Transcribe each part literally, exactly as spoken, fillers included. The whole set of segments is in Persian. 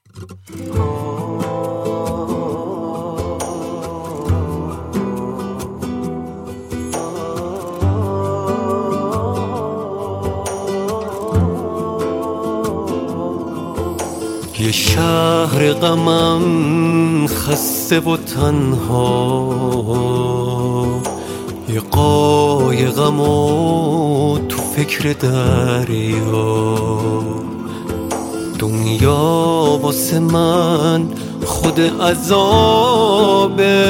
یه شهر غمم خسته و تنها، یه قایقم و تو فکر دریا. دنیا واسه من خود عذابه،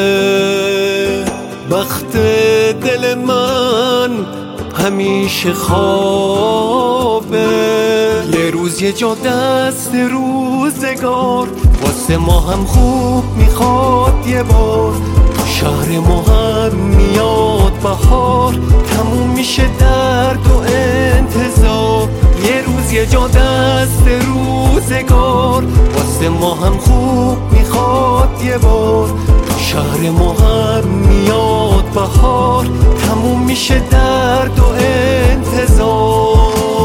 بخت دل من همیشه خوابه. یه روز یه جا دست روزگار واسه ما هم خوب میخواد یه بار. تو شهر ما هم میاد بهار، تموم میشه درد و انتظار. یه روز یه جا دست روزگار واسه ما هم خوب میخواد یه بار. تو شهر ما هم میاد بهار، تموم میشه درد و انتظار.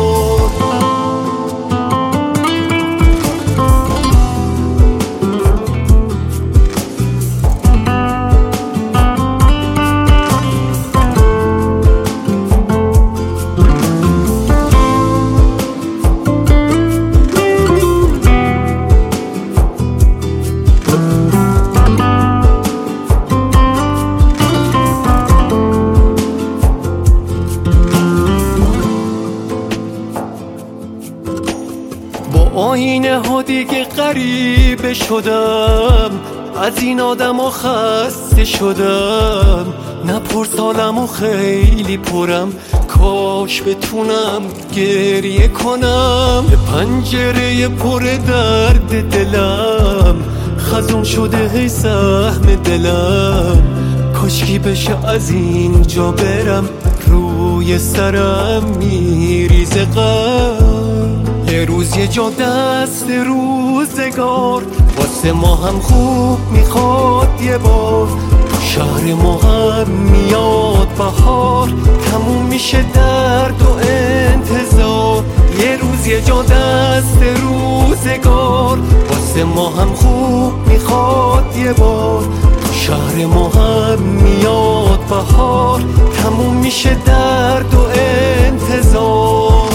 آینه ها دیگه غریبه شدم، از این آدم ها خسته شدم. نپرس حالم و خیلی پرم، کاش بتونم گریه کنم. به پنجره پر درد دلم خزون شده هی سهم دلم. کاشکی بشه از اینجا برم، روی سرم میریزه غم. یه روز یه جا دست روزگار واسه ما هم خوب میخواد یه بار. تو شهر ما هم میاد بهار، تموم میشه درد و انتظار. یه روز یه جا دست روزگار واسه ما هم خوب میخواد یه بار. تو شهر ما هم میاد بهار، تموم میشه درد و انتظار.